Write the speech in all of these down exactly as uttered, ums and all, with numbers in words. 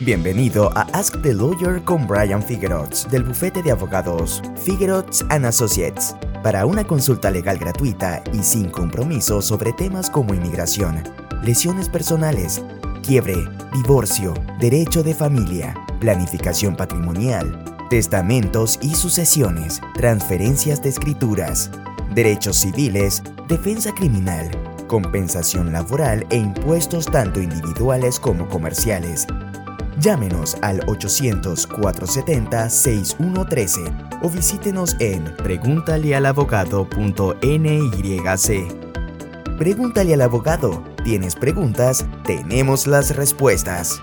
Bienvenido a Ask the Lawyer con Brian Figueroa del bufete de abogados Figueroa and Associates para una consulta legal gratuita y sin compromiso sobre temas como inmigración, lesiones personales, quiebre, divorcio, derecho de familia, planificación patrimonial, testamentos y sucesiones, transferencias de escrituras, derechos civiles, defensa criminal, compensación laboral e impuestos tanto individuales como comerciales. Llámenos al ochocientos, cuatrocientos setenta, sesenta y uno trece o visítenos en preguntalealabogado punto N Y C. Pregúntale al abogado. ¿Tienes preguntas? Tenemos las respuestas.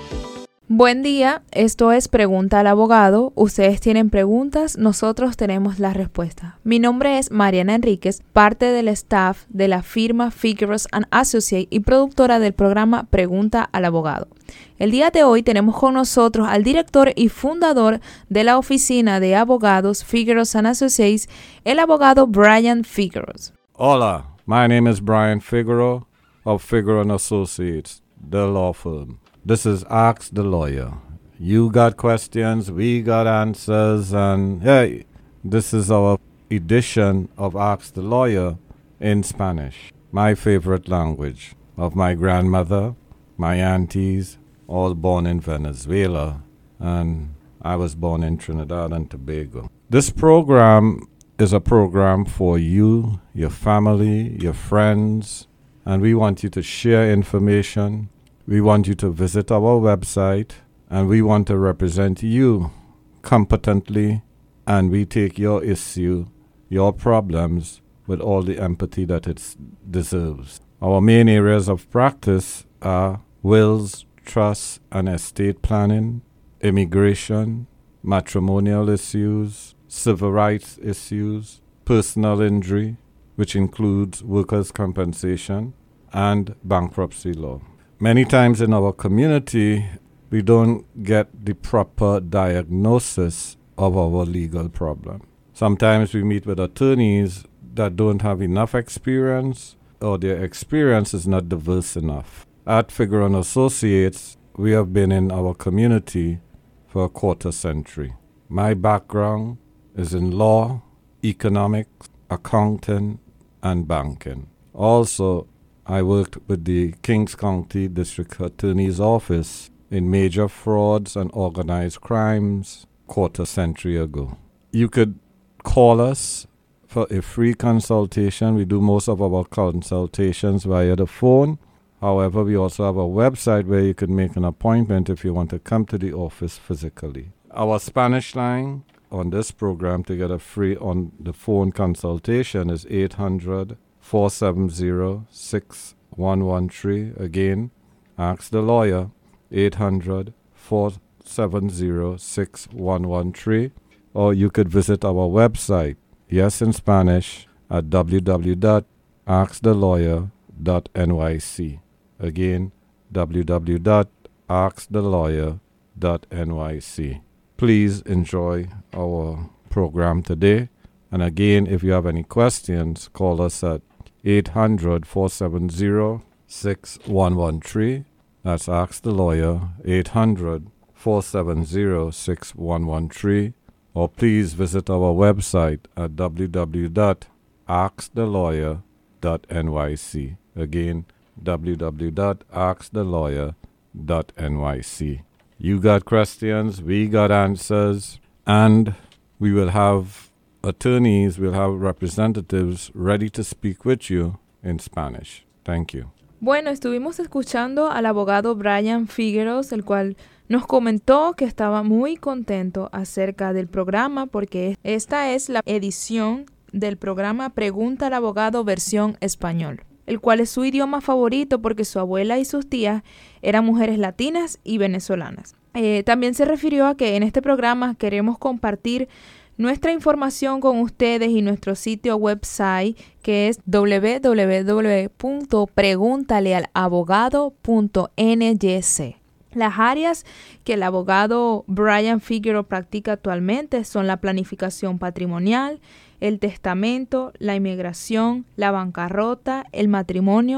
Buen día, esto es Pregunta al Abogado. Ustedes tienen preguntas, nosotros tenemos la respuesta. Mi nombre es Mariana Enríquez, parte del staff de la firma Figueroa and Associates y productora del programa Pregunta al Abogado. El día de hoy tenemos con nosotros al director y fundador de la oficina de abogados Figueroa and Associates, el abogado Brian Figueroa. Hola, my name is Brian Figueroa of Figueroa and Associates, the law firm. This is Ask the Lawyer. You got questions, we got answers, and hey, this is our edition of Ask the Lawyer in Spanish, my favorite language of my grandmother, my aunties, all born in Venezuela, and I was born in Trinidad and Tobago. This program is a program for you, your family, your friends, and we want you to share information. We want you to visit our website, and we want to represent you competently, and we take your issue, your problems, with all the empathy that it deserves. Our main areas of practice are wills, trusts, and estate planning, immigration, matrimonial issues, civil rights issues, personal injury, which includes workers' compensation, and bankruptcy law. Many times in our community, we don't get the proper diagnosis of our legal problem. Sometimes we meet with attorneys that don't have enough experience, or their experience is not diverse enough. At Figueroa and Associates, we have been in our community for a quarter century. My background is in law, economics, accounting, and banking. Also, I worked with the Kings County District Attorney's Office in major frauds and organized crimes quarter century ago. You could call us for a free consultation. We do most of our consultations via the phone. However, we also have a website where you can make an appointment if you want to come to the office physically. Our Spanish line on this program to get a free on the phone consultation is eight hundred, four seven zero, six one one three. Again, ask the lawyer, eight hundred, four seven zero, six one one three. Or you could visit our website, yes in Spanish, at w w w dot ask the lawyer dot n y c. Again, w w w dot ask the lawyer dot n y c. Please enjoy our program today. And again, if you have any questions, call us at eight hundred, four seven zero, six one one three. That's Ask the Lawyer, eight hundred, four seven zero, six one one three. Or please visit our website at w w w dot ask the lawyer dot n y c. Again, w w w dot ask the lawyer dot n y c. You got questions, we got answers, and we will have attorneys, we'll have representatives ready to speak with you in Spanish. Thank you. Bueno, estuvimos escuchando al abogado Brian Figueroa, el cual nos comentó que estaba muy contento acerca del programa porque esta es la edición del programa Pregunta al Abogado versión español, el cual es su idioma favorito porque su abuela y sus tías eran mujeres latinas y venezolanas. Eh, también se refirió a que en este programa queremos compartir nuestra información con ustedes y nuestro sitio website que es w w w punto preguntalealabogado punto n y c. Las áreas que el abogado Brian Figueroa practica actualmente son la planificación patrimonial, el testamento, la inmigración, la bancarrota, el matrimonio,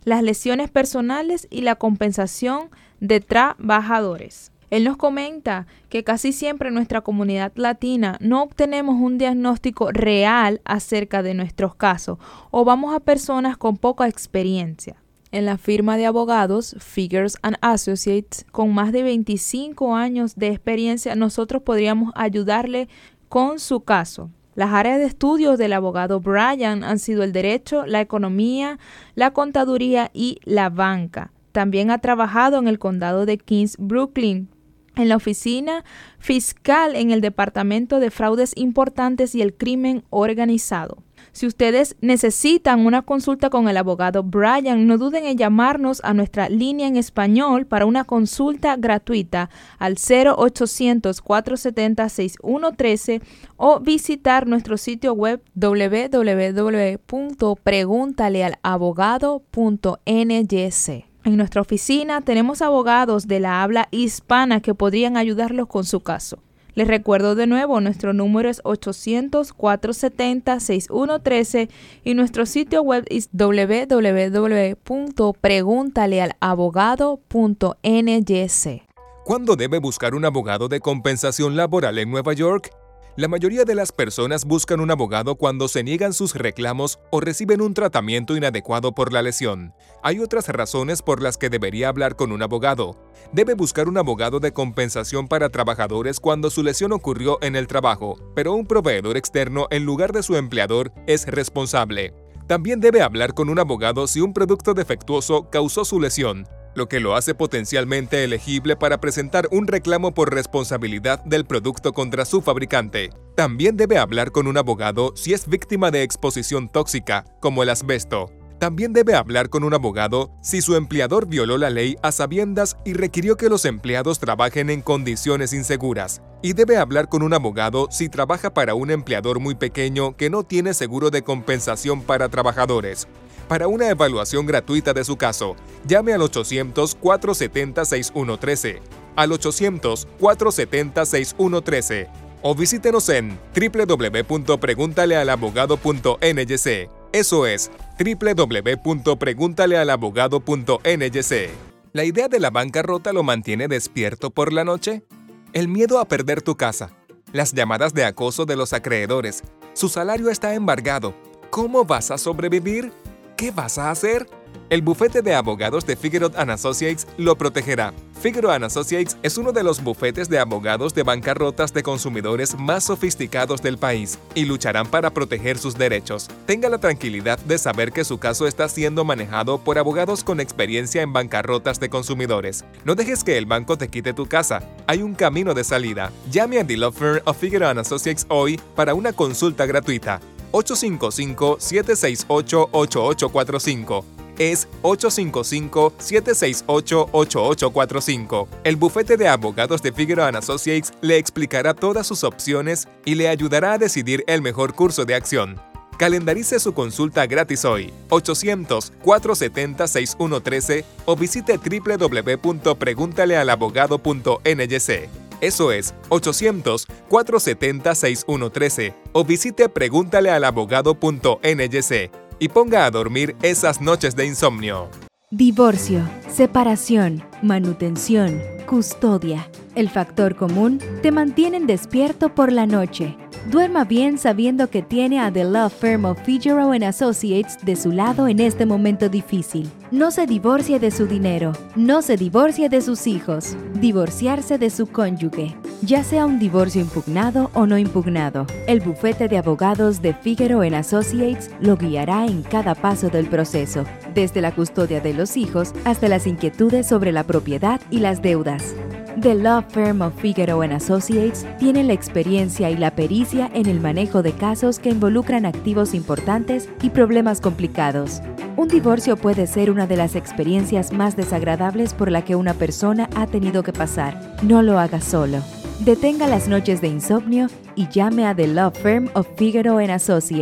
las lesiones personales y la compensación de trabajadores. Él nos comenta que casi siempre en nuestra comunidad latina no obtenemos un diagnóstico real acerca de nuestros casos o vamos a personas con poca experiencia. En la firma de abogados Figueroa and Associates, con más de veinticinco años de experiencia, nosotros podríamos ayudarle con su caso. Las áreas de estudios del abogado Brian han sido el derecho, la economía, la contaduría y la banca. También ha trabajado en el condado de Kings, Brooklyn, en la oficina fiscal en el Departamento de Fraudes Importantes y el Crimen Organizado. Si ustedes necesitan una consulta con el abogado Brian, no duden en llamarnos a nuestra línea en español para una consulta gratuita al cero ochocientos, cuatrocientos setenta, sesenta y uno trece o visitar nuestro sitio web doble u doble u doble u punto preguntale al abogado punto n y c. En nuestra oficina tenemos abogados de la habla hispana que podrían ayudarlos con su caso. Les recuerdo de nuevo, nuestro número es ochocientos, cuatrocientos setenta, sesenta y uno trece y nuestro sitio web es doble u doble u doble u punto preguntale al abogado punto n y c. ¿Cuándo debe buscar un abogado de compensación laboral en Nueva York? La mayoría de las personas buscan un abogado cuando se niegan sus reclamos o reciben un tratamiento inadecuado por la lesión. Hay otras razones por las que debería hablar con un abogado. Debe buscar un abogado de compensación para trabajadores cuando su lesión ocurrió en el trabajo, pero un proveedor externo en lugar de su empleador es responsable. También debe hablar con un abogado si un producto defectuoso causó su lesión, lo que lo hace potencialmente elegible para presentar un reclamo por responsabilidad del producto contra su fabricante. También debe hablar con un abogado si es víctima de exposición tóxica, como el asbesto. También debe hablar con un abogado si su empleador violó la ley a sabiendas y requirió que los empleados trabajen en condiciones inseguras. Y debe hablar con un abogado si trabaja para un empleador muy pequeño que no tiene seguro de compensación para trabajadores. Para una evaluación gratuita de su caso, llame al ochocientos, cuatrocientos setenta, sesenta y uno trece, al ochocientos, cuatrocientos setenta, sesenta y uno trece o visítenos en doble u doble u doble u punto preguntale al abogado punto n y c. Eso es doble u doble u doble u punto preguntale al abogado punto n y c. ¿La idea de la bancarrota lo mantiene despierto por la noche? El miedo a perder tu casa, las llamadas de acoso de los acreedores, su salario está embargado. ¿Cómo vas a sobrevivir? ¿Qué vas a hacer? El bufete de abogados de Figueroa and Associates lo protegerá. Figueroa and Associates es uno de los bufetes de abogados de bancarrotas de consumidores más sofisticados del país y lucharán para proteger sus derechos. Tenga la tranquilidad de saber que su caso está siendo manejado por abogados con experiencia en bancarrotas de consumidores. No dejes que el banco te quite tu casa. Hay un camino de salida. Llame a The Law Firm of Figueroa and Associates hoy para una consulta gratuita. ocho cinco cinco, siete seis ocho, ocho ocho cuatro cinco. Es ocho cinco cinco, siete seis ocho, ocho ocho cuatro cinco. El bufete de abogados de Figueroa and Associates le explicará todas sus opciones y le ayudará a decidir el mejor curso de acción. Calendarice su consulta gratis hoy, ochocientos, cuatrocientos setenta, sesenta y uno trece o visite doble u doble u doble u punto preguntale al abogado punto n y c. Eso es ochocientos, cuatrocientos setenta, sesenta y uno trece o visite preguntale al abogado punto n y c y ponga a dormir esas noches de insomnio. Divorcio, separación, manutención, custodia. El factor común te mantienen despierto por la noche. Duerma bien sabiendo que tiene a The Law Firm of Figueroa and Associates de su lado en este momento difícil. No se divorcie de su dinero, no se divorcie de sus hijos, divorciarse de su cónyuge, ya sea un divorcio impugnado o no impugnado. El bufete de abogados de Figueroa and Associates lo guiará en cada paso del proceso, desde la custodia de los hijos hasta las inquietudes sobre la propiedad y las deudas. The Law Firm of Figueroa and Associates tiene la experiencia y la pericia en el manejo de casos que involucran activos importantes y problemas complicados. Un divorcio puede ser una de las experiencias más desagradables por la que una persona ha tenido que pasar. No lo haga solo. Detenga las noches de insomnio y llame a The Law Firm of Figueroa and Associates.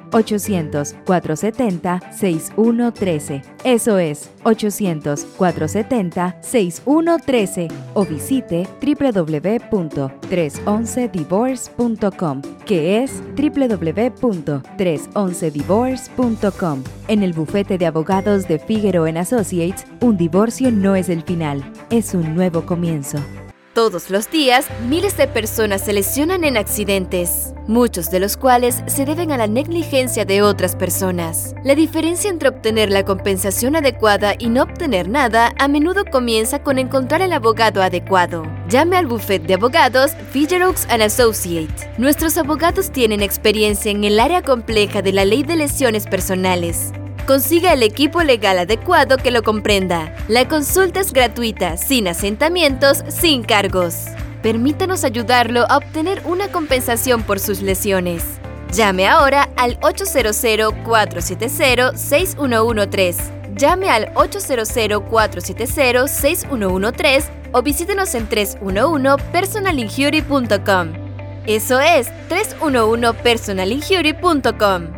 ochocientos, cuatrocientos setenta, sesenta y uno trece. Eso es ochocientos, cuatrocientos setenta, sesenta y uno trece o visite doble u doble u doble u punto trescientos once divorce punto com, que es doble u doble u doble u punto trescientos once divorce punto com. En el bufete de abogados de Figueroa and Associates, un divorcio no es el final, es un nuevo comienzo. Todos los días, miles de personas se lesionan en accidentes, muchos de los cuales se deben a la negligencia de otras personas. La diferencia entre obtener la compensación adecuada y no obtener nada a menudo comienza con encontrar el abogado adecuado. Llame al bufete de abogados Figueroa and Associates. Nuestros abogados tienen experiencia en el área compleja de la ley de lesiones personales. Consiga el equipo legal adecuado que lo comprenda. La consulta es gratuita, sin asentamientos, sin cargos. Permítanos ayudarlo a obtener una compensación por sus lesiones. Llame ahora al ocho cero cero, cuatro siete cero, seis uno uno tres. Llame al ocho cero cero, cuatro siete cero, seis uno uno tres o visítenos en trescientos once personal injury punto com. Eso es trescientos once personal injury punto com.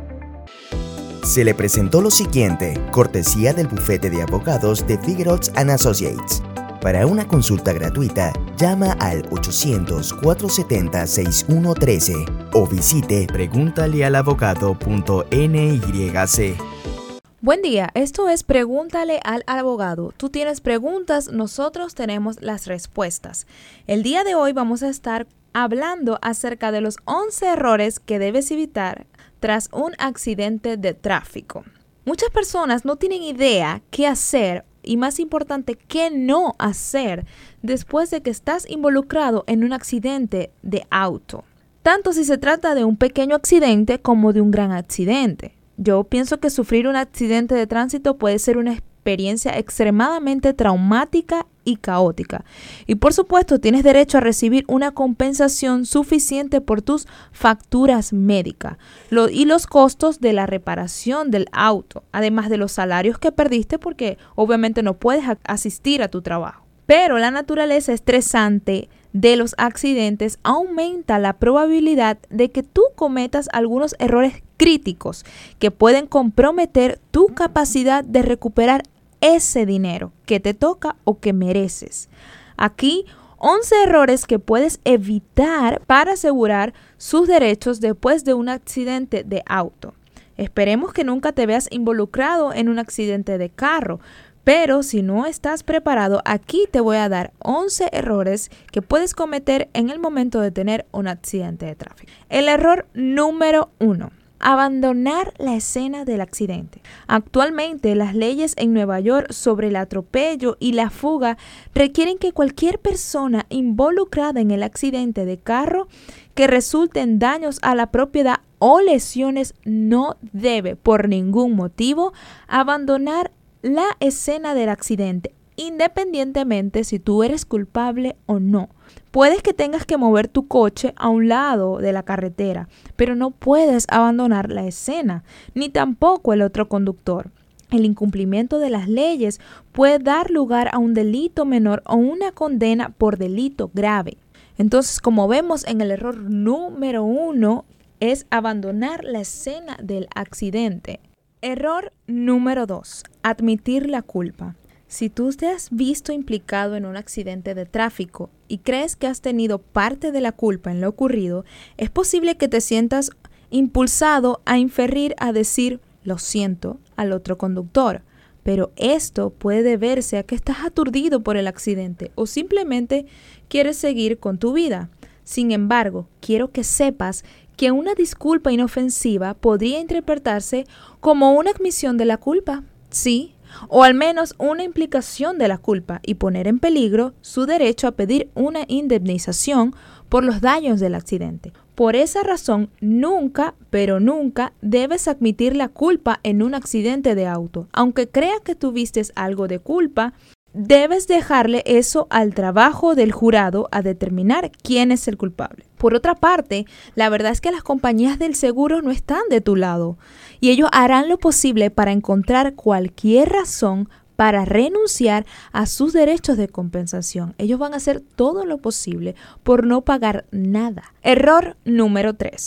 Se le presentó lo siguiente, cortesía del bufete de abogados de Figueroa and Associates. Para una consulta gratuita, llama al ochocientos, cuatrocientos setenta, sesenta y uno trece o visite pregúntale al abogado punto N Y C. Buen día, esto es Pregúntale al Abogado. Tú tienes preguntas, nosotros tenemos las respuestas. El día de hoy vamos a estar hablando acerca de los once errores que debes evitar tras un accidente de tráfico. Muchas personas no tienen idea qué hacer y, más importante, qué no hacer después de que estás involucrado en un accidente de auto, tanto si se trata de un pequeño accidente como de un gran accidente. Yo pienso que sufrir un accidente de tránsito puede ser una experiencia extremadamente traumática y caótica. Y por supuesto, tienes derecho a recibir una compensación suficiente por tus facturas médicas lo, y los costos de la reparación del auto, además de los salarios que perdiste porque obviamente no puedes a- asistir a tu trabajo. Pero la naturaleza estresante de los accidentes aumenta la probabilidad de que tú cometas algunos errores críticos que pueden comprometer tu capacidad de recuperar ese dinero que te toca o que mereces. Aquí, once errores que puedes evitar para asegurar sus derechos después de un accidente de auto. Esperemos que nunca te veas involucrado en un accidente de carro, pero si no estás preparado, aquí te voy a dar once errores que puedes cometer en el momento de tener un accidente de tráfico. El error número uno. Abandonar la escena del accidente. Actualmente, las leyes en Nueva York sobre el atropello y la fuga requieren que cualquier persona involucrada en el accidente de carro que resulte en daños a la propiedad o lesiones no debe, por ningún motivo, abandonar la escena del accidente, independientemente si tú eres culpable o no. Puedes que tengas que mover tu coche a un lado de la carretera, pero no puedes abandonar la escena, ni tampoco el otro conductor. El incumplimiento de las leyes puede dar lugar a un delito menor o una condena por delito grave. Entonces, como vemos en el error número uno, es abandonar la escena del accidente. Error número dos. Admitir la culpa. Si tú te has visto implicado en un accidente de tráfico y crees que has tenido parte de la culpa en lo ocurrido, es posible que te sientas impulsado a inferir a decir lo siento al otro conductor. Pero esto puede deberse a que estás aturdido por el accidente o simplemente quieres seguir con tu vida. Sin embargo, quiero que sepas que una disculpa inofensiva podría interpretarse como una admisión de la culpa, sí, o al menos una implicación de la culpa y poner en peligro su derecho a pedir una indemnización por los daños del accidente. Por esa razón, nunca, pero nunca debes admitir la culpa en un accidente de auto. Aunque creas que tuviste algo de culpa, debes dejarle eso al trabajo del jurado a determinar quién es el culpable. Por otra parte, la verdad es que las compañías del seguro no están de tu lado y ellos harán lo posible para encontrar cualquier razón para renunciar a sus derechos de compensación. Ellos van a hacer todo lo posible por no pagar nada. Error número tres.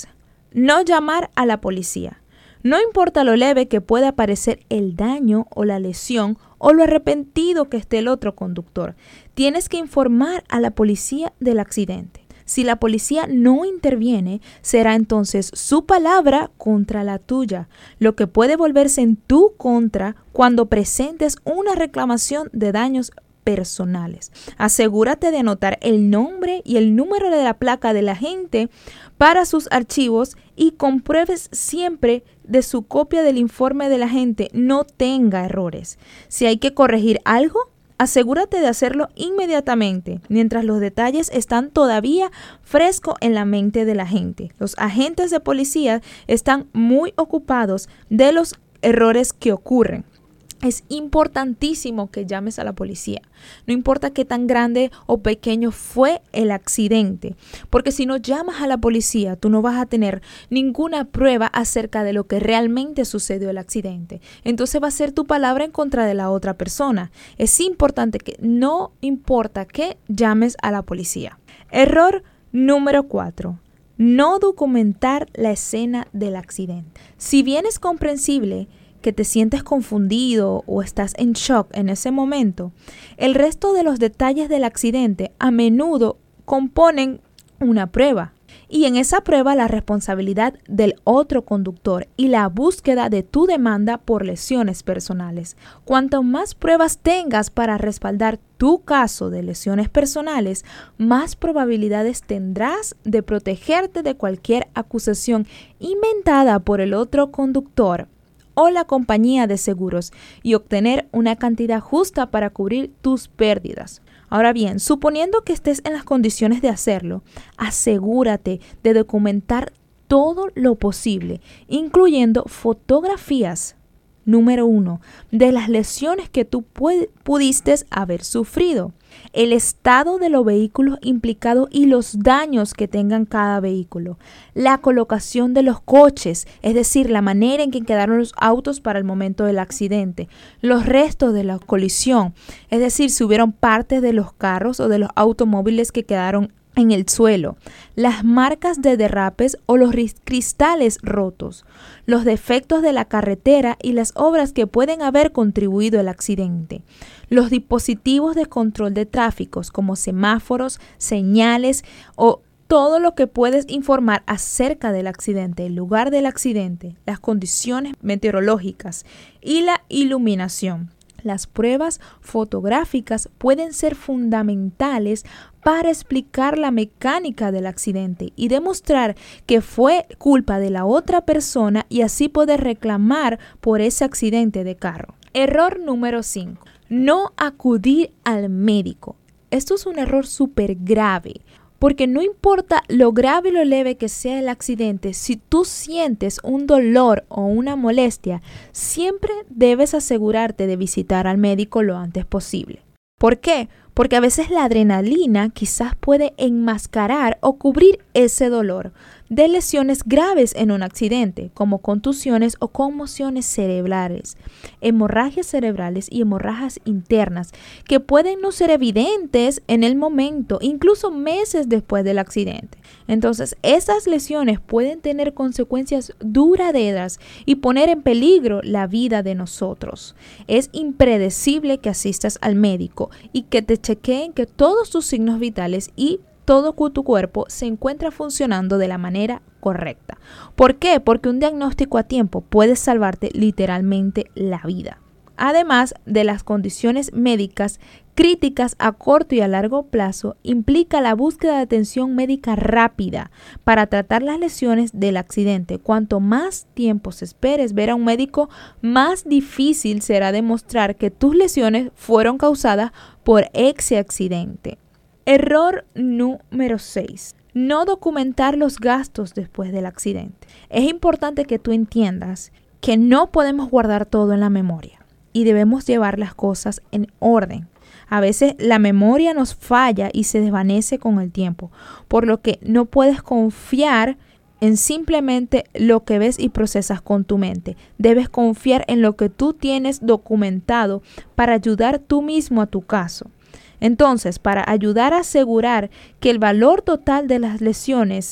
no llamar a la policía. No importa lo leve que pueda parecer el daño o la lesión o lo arrepentido que esté el otro conductor, tienes que informar a la policía del accidente. Si la policía no interviene, será entonces su palabra contra la tuya, lo que puede volverse en tu contra cuando presentes una reclamación de daños personales. Asegúrate de anotar el nombre y el número de la placa del agente para sus archivos y compruebes siempre de su copia del informe del agente no tenga errores. Si hay que corregir algo, asegúrate de hacerlo inmediatamente, mientras los detalles están todavía frescos en la mente del agente. Los agentes de policía están muy ocupados de los errores que ocurren. Es importantísimo que llames a la policía. No importa qué tan grande o pequeño fue el accidente, porque si no llamas a la policía, tú no vas a tener ninguna prueba acerca de lo que realmente sucedió el accidente. Entonces va a ser tu palabra en contra de la otra persona. Es importante que no importa que llames a la policía. Error número cuatro. No documentar la escena del accidente. Si bien es comprensible que te sientes confundido o estás en shock en ese momento, el resto de los detalles del accidente a menudo componen una prueba. Y en esa prueba la responsabilidad del otro conductor y la búsqueda de tu demanda por lesiones personales. Cuanto más pruebas tengas para respaldar tu caso de lesiones personales, más probabilidades tendrás de protegerte de cualquier acusación inventada por el otro conductor o la compañía de seguros y obtener una cantidad justa para cubrir tus pérdidas. Ahora bien, suponiendo que estés en las condiciones de hacerlo, asegúrate de documentar todo lo posible, incluyendo fotografías, número uno, de las lesiones que tú pudiste haber sufrido, el estado de los vehículos implicados y los daños que tengan cada vehículo, la colocación de los coches, es decir, la manera en que quedaron los autos para el momento del accidente, los restos de la colisión, es decir, si hubieron partes de los carros o de los automóviles que quedaron en el suelo, las marcas de derrapes o los cristales rotos, los defectos de la carretera y las obras que pueden haber contribuido al accidente, los dispositivos de control de tráfico como semáforos, señales o todo lo que puedes informar acerca del accidente, el lugar del accidente, las condiciones meteorológicas y la iluminación. Las pruebas fotográficas pueden ser fundamentales para explicar la mecánica del accidente y demostrar que fue culpa de la otra persona y así poder reclamar por ese accidente de carro. Error número cinco. No acudir al médico. Esto es un error súper grave. Porque no importa lo grave y lo leve que sea el accidente, si tú sientes un dolor o una molestia, siempre debes asegurarte de visitar al médico lo antes posible. ¿Por qué? Porque a veces la adrenalina quizás puede enmascarar o cubrir ese dolor de lesiones graves en un accidente, como contusiones o conmociones cerebrales, hemorragias cerebrales y hemorragias internas, que pueden no ser evidentes en el momento, incluso meses después del accidente. Entonces, esas lesiones pueden tener consecuencias duraderas y poner en peligro la vida de nosotros. Es impredecible que asistas al médico y que te chequeen que todos tus signos vitales y todo tu cuerpo se encuentra funcionando de la manera correcta. ¿Por qué? Porque un diagnóstico a tiempo puede salvarte literalmente la vida. Además de las condiciones médicas críticas a corto y a largo plazo, implica la búsqueda de atención médica rápida para tratar las lesiones del accidente. Cuanto más tiempo se esperes ver a un médico, más difícil será demostrar que tus lesiones fueron causadas por ese accidente. Error número seis. No documentar los gastos después del accidente. Es importante que tú entiendas que no podemos guardar todo en la memoria y debemos llevar las cosas en orden. A veces la memoria nos falla y se desvanece con el tiempo, por lo que no puedes confiar en simplemente lo que ves y procesas con tu mente. Debes confiar en lo que tú tienes documentado para ayudar tú mismo a tu caso. Entonces, para ayudar a asegurar que el valor total de las lesiones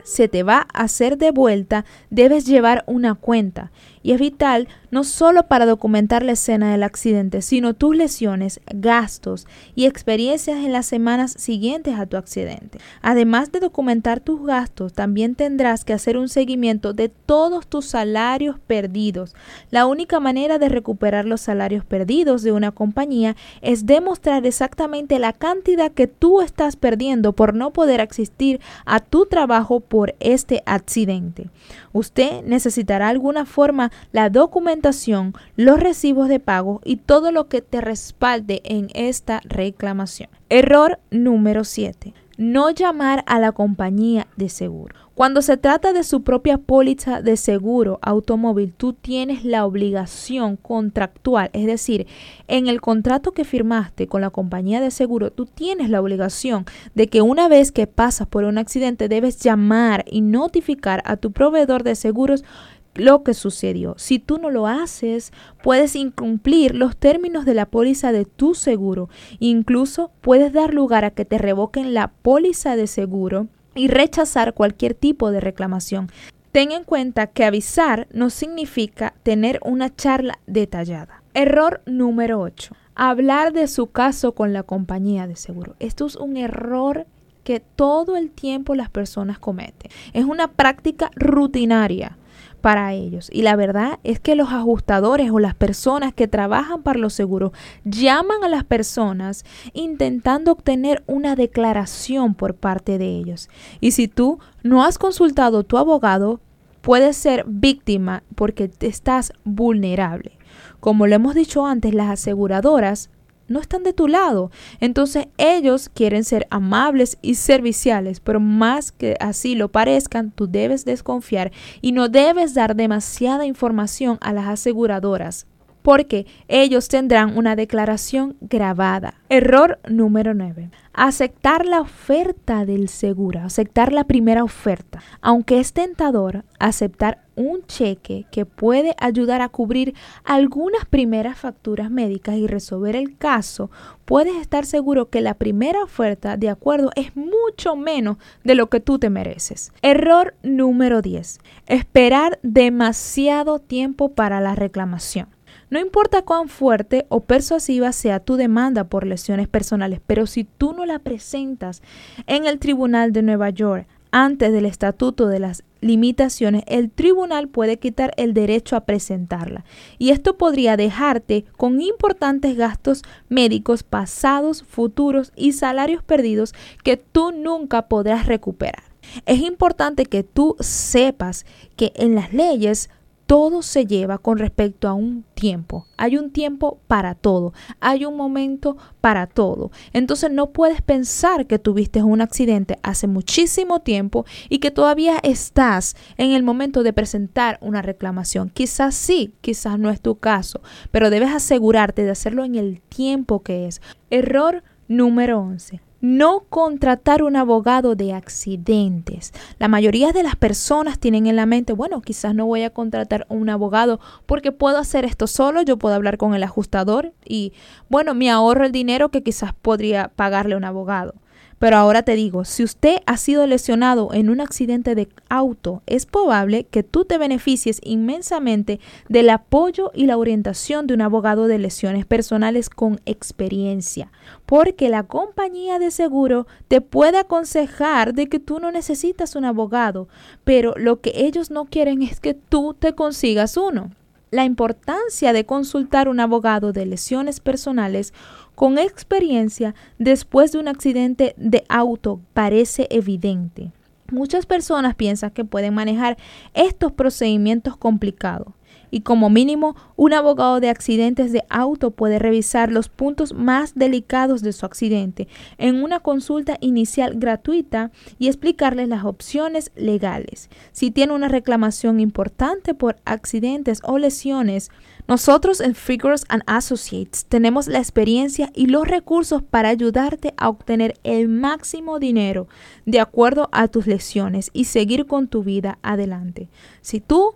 se te va a hacer de vuelta, debes llevar una cuenta. Y es vital no solo para documentar la escena del accidente, sino tus lesiones, gastos y experiencias en las semanas siguientes a tu accidente. Además de documentar tus gastos, también tendrás que hacer un seguimiento de todos tus salarios perdidos. La única manera de recuperar los salarios perdidos de una compañía es demostrar exactamente la cantidad que tú estás perdiendo por no poder asistir a tu trabajo por este accidente. Usted necesitará alguna forma la documentación, los recibos de pago y todo lo que te respalde en esta reclamación. Error número siete. No llamar a la compañía de seguro. Cuando se trata de su propia póliza de seguro automóvil, tú tienes la obligación contractual, es decir, en el contrato que firmaste con la compañía de seguro, tú tienes la obligación de que una vez que pasas por un accidente debes llamar y notificar a tu proveedor de seguros lo que sucedió. Si tú no lo haces, puedes incumplir los términos de la póliza de tu seguro. Incluso puedes dar lugar a que te revoquen la póliza de seguro y rechazar cualquier tipo de reclamación. Ten en cuenta que avisar no significa tener una charla detallada. Error número ocho. Hablar de su caso con la compañía de seguro. Esto es un error que todo el tiempo las personas cometen. Es una práctica rutinaria para ellos. Y la verdad es que los ajustadores o las personas que trabajan para los seguros llaman a las personas intentando obtener una declaración por parte de ellos. Y si tú no has consultado a tu abogado, puedes ser víctima porque te estás vulnerable. Como lo hemos dicho antes, las aseguradoras no están de tu lado. Entonces ellos quieren ser amables y serviciales, pero más que así lo parezcan, tú debes desconfiar y no debes dar demasiada información a las aseguradoras, porque ellos tendrán una declaración grabada. Error número nueve. Aceptar la oferta del seguro, aceptar la primera oferta. Aunque es tentador aceptar un cheque que puede ayudar a cubrir algunas primeras facturas médicas y resolver el caso, puedes estar seguro que la primera oferta de acuerdo es mucho menos de lo que tú te mereces. Error número diez. Esperar demasiado tiempo para la reclamación. No importa cuán fuerte o persuasiva sea tu demanda por lesiones personales, pero si tú no la presentas en el Tribunal de Nueva York antes del Estatuto de las Limitaciones, el tribunal puede quitar el derecho a presentarla. Y esto podría dejarte con importantes gastos médicos pasados, futuros y salarios perdidos que tú nunca podrás recuperar. Es importante que tú sepas que en las leyes todo se lleva con respecto a un tiempo. Hay un tiempo para todo. Hay un momento para todo. Entonces no puedes pensar que tuviste un accidente hace muchísimo tiempo y que todavía estás en el momento de presentar una reclamación. Quizás sí, quizás no es tu caso, pero debes asegurarte de hacerlo en el tiempo que es. Error número once. No contratar un abogado de accidentes. La mayoría de las personas tienen en la mente, bueno, quizás no voy a contratar un abogado porque puedo hacer esto solo, yo puedo hablar con el ajustador y, bueno, me ahorro el dinero que quizás podría pagarle a un abogado. Pero ahora te digo, si usted ha sido lesionado en un accidente de auto, es probable que tú te beneficies inmensamente del apoyo y la orientación de un abogado de lesiones personales con experiencia, porque la compañía de seguro te puede aconsejar de que tú no necesitas un abogado, pero lo que ellos no quieren es que tú te consigas uno. La importancia de consultar un abogado de lesiones personales con experiencia después de un accidente de auto parece evidente. Muchas personas piensan que pueden manejar estos procedimientos complicados y como mínimo un abogado de accidentes de auto puede revisar los puntos más delicados de su accidente en una consulta inicial gratuita y explicarles las opciones legales. Si tiene una reclamación importante por accidentes o lesiones, nosotros en Figueroa and Associates tenemos la experiencia y los recursos para ayudarte a obtener el máximo dinero de acuerdo a tus lesiones y seguir con tu vida adelante. Si tú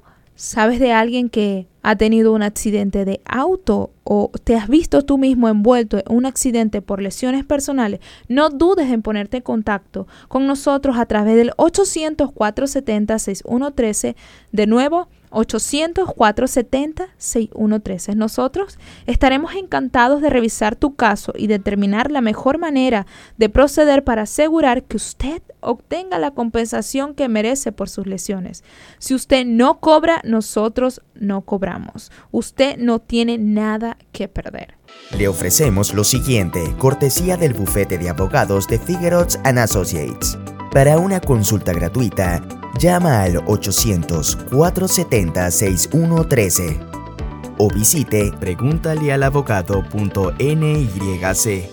¿Sabes de alguien que ha tenido un accidente de auto o te has visto tú mismo envuelto en un accidente por lesiones personales? No dudes en ponerte en contacto con nosotros a través del ochocientos, cuatrocientos setenta, sesenta y uno trece. De nuevo, ochocientos, cuatrocientos setenta, sesenta y uno trece. Nosotros estaremos encantados de revisar tu caso y determinar la mejor manera de proceder para asegurar que usted obtenga la compensación que merece por sus lesiones. Si usted no cobra, nosotros no cobramos. Usted no tiene nada que perder. Le ofrecemos lo siguiente, cortesía del bufete de abogados de Figueroa and Associates. Para una consulta gratuita, llama al ochocientos, cuatrocientos setenta, sesenta y uno trece o visite pregúntale al abogado punto N Y C.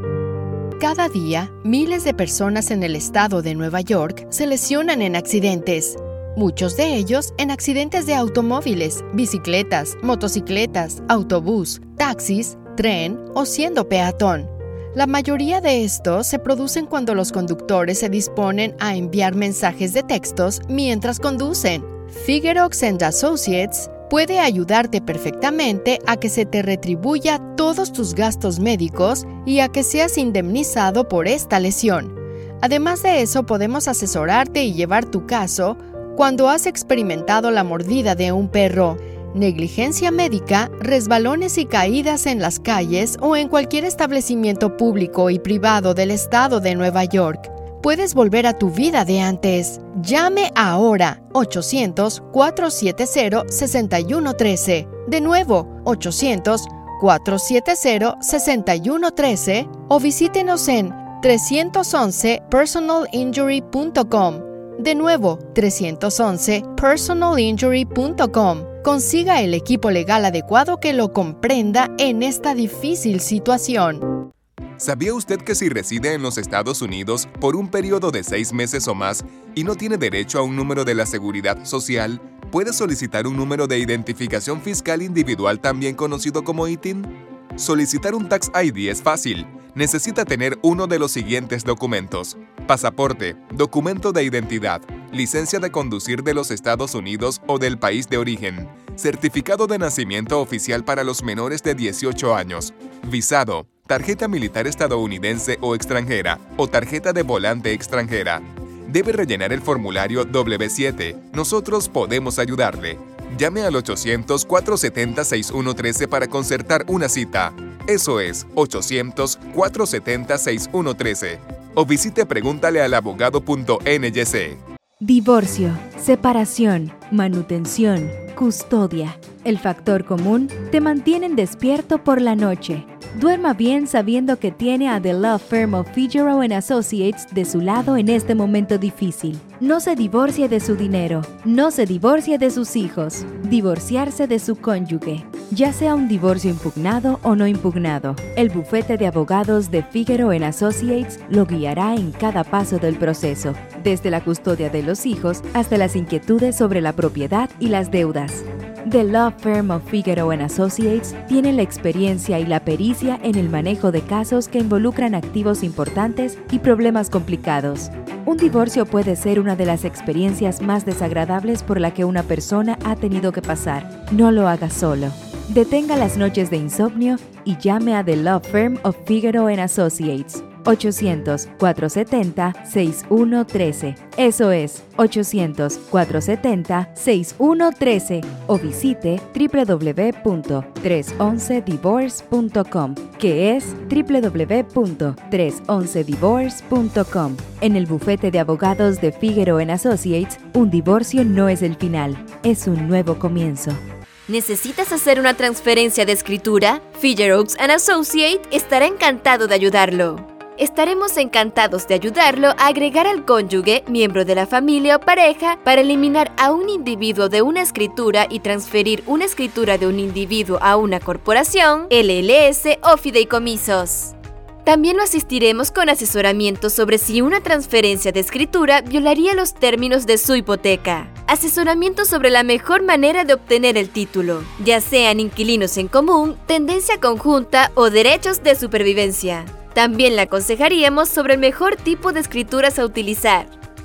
Cada día, miles de personas en el estado de Nueva York se lesionan en accidentes. Muchos de ellos en accidentes de automóviles, bicicletas, motocicletas, autobús, taxis, tren o siendo peatón. La mayoría de estos se producen cuando los conductores se disponen a enviar mensajes de textos mientras conducen. Figueroa and Associates puede ayudarte perfectamente a que se te retribuya todos tus gastos médicos y a que seas indemnizado por esta lesión. Además de eso, podemos asesorarte y llevar tu caso cuando has experimentado la mordida de un perro, negligencia médica, resbalones y caídas en las calles o en cualquier establecimiento público y privado del estado de Nueva York. Puedes volver a tu vida de antes. Llame ahora ochocientos, cuatrocientos setenta, sesenta y uno trece. De nuevo, ochocientos, cuatrocientos setenta, sesenta y uno trece o visítenos en trescientos once personal injury punto com. De nuevo, trescientos once personal injury punto com. Consiga el equipo legal adecuado que lo comprenda en esta difícil situación. ¿Sabía usted que si reside en los Estados Unidos por un periodo de seis meses o más y no tiene derecho a un número de la Seguridad Social, puede solicitar un número de identificación fiscal individual también conocido como I T I N? Solicitar un Tax I D es fácil. Necesita tener uno de los siguientes documentos: pasaporte, documento de identidad, licencia de conducir de los Estados Unidos o del país de origen, certificado de nacimiento oficial para los menores de dieciocho años, visado, tarjeta militar estadounidense o extranjera o tarjeta de volante extranjera. Debe rellenar el formulario doble u siete. Nosotros podemos ayudarle. Llame al ochocientos, cuatrocientos setenta, sesenta y uno trece para concertar una cita. Eso es ochocientos, cuatrocientos setenta, sesenta y uno trece. O visite pregúntale al abogado punto N Y C. Divorcio, separación, manutención, custodia. El factor común te mantienen despierto por la noche. Duerma bien sabiendo que tiene a The Law Firm of Figueroa and Associates de su lado en este momento difícil. No se divorcie de su dinero, no se divorcie de sus hijos, divorciarse de su cónyuge. Ya sea un divorcio impugnado o no impugnado, el bufete de abogados de Figueroa and Associates lo guiará en cada paso del proceso, desde la custodia de los hijos hasta las inquietudes sobre la propiedad y las deudas. The Law Firm of Figueroa and Associates tiene la experiencia y la pericia en el manejo de casos que involucran activos importantes y problemas complicados. Un divorcio puede ser una de las experiencias más desagradables por la que una persona ha tenido que pasar. No lo haga solo. Detenga las noches de insomnio y llame a The Law Firm of Figueroa and Associates. ochocientos, cuatrocientos setenta, sesenta y uno trece. Eso es, ochocientos, cuatrocientos setenta, sesenta y uno trece. O visite doble u doble u doble u punto trescientos once divorce punto com, que es doble u doble u doble u punto trescientos once divorce punto com. En el bufete de abogados de Figueroa and Associates, un divorcio no es el final, es un nuevo comienzo. ¿Necesitas hacer una transferencia de escritura? Figueroa and Associates estará encantado de ayudarlo. Estaremos encantados de ayudarlo a agregar al cónyuge, miembro de la familia o pareja, para eliminar a un individuo de una escritura y transferir una escritura de un individuo a una corporación, L L S o fideicomisos. También lo asistiremos con asesoramiento sobre si una transferencia de escritura violaría los términos de su hipoteca. Asesoramiento sobre la mejor manera de obtener el título, ya sean inquilinos en común, tendencia conjunta o derechos de supervivencia. También le aconsejaríamos sobre el mejor tipo de escrituras a utilizar.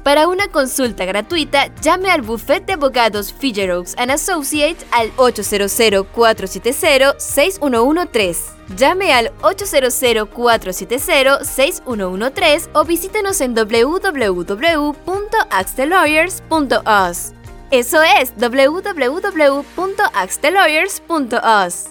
Para una consulta gratuita, llame al bufete de abogados Figeroux and Associates al ocho cero cero, cuatro siete cero, seis uno uno tres. Llame al ocho cero cero, cuatro siete cero, seis uno uno tres o visítenos en w w w punto ask the lawyers punto u s. Eso es w w w punto ask the lawyers punto u s.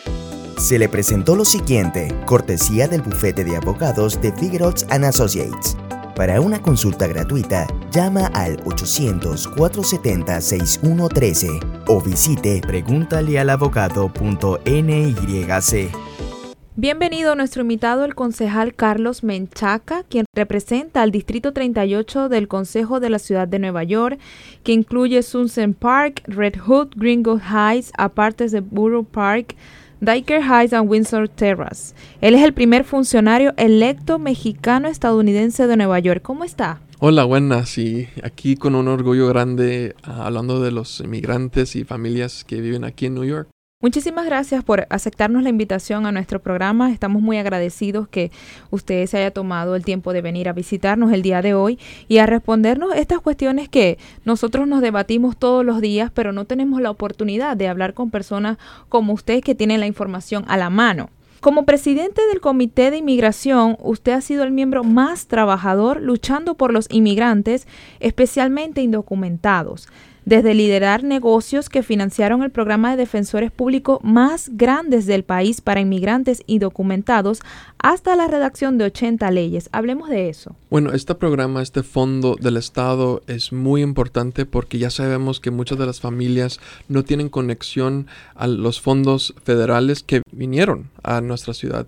Se le presentó lo siguiente, cortesía del bufete de abogados de Figeroux and Associates. Para una consulta gratuita, llama al ochocientos, cuatro setenta, sesenta y uno trece o visite pregúntale al abogado punto n y c. Bienvenido nuestro invitado, el concejal Carlos Menchaca, quien representa al Distrito treinta y ocho del Consejo de la Ciudad de Nueva York, que incluye Sunset Park, Red Hook, Greenwood Heights, apartes de Borough Park, Dyker Heights y Windsor Terrace. Él es el primer funcionario electo mexicano-estadounidense de Nueva York. ¿Cómo está? Hola, buenas. Y aquí con un orgullo grande uh, hablando de los inmigrantes y familias que viven aquí en New York. Muchísimas gracias por aceptarnos la invitación a nuestro programa. Estamos muy agradecidos que usted se haya tomado el tiempo de venir a visitarnos el día de hoy y a respondernos estas cuestiones que nosotros nos debatimos todos los días, pero no tenemos la oportunidad de hablar con personas como usted que tienen la información a la mano. Como presidente del Comité de Inmigración, usted ha sido el miembro más trabajador luchando por los inmigrantes, especialmente indocumentados. Desde liderar negocios que financiaron el programa de defensores públicos más grandes del país para inmigrantes indocumentados, hasta la redacción de ochenta leyes. Hablemos de eso. Bueno, este programa, este fondo del Estado es muy importante porque ya sabemos que muchas de las familias no tienen conexión a los fondos federales que vinieron a nuestra ciudad.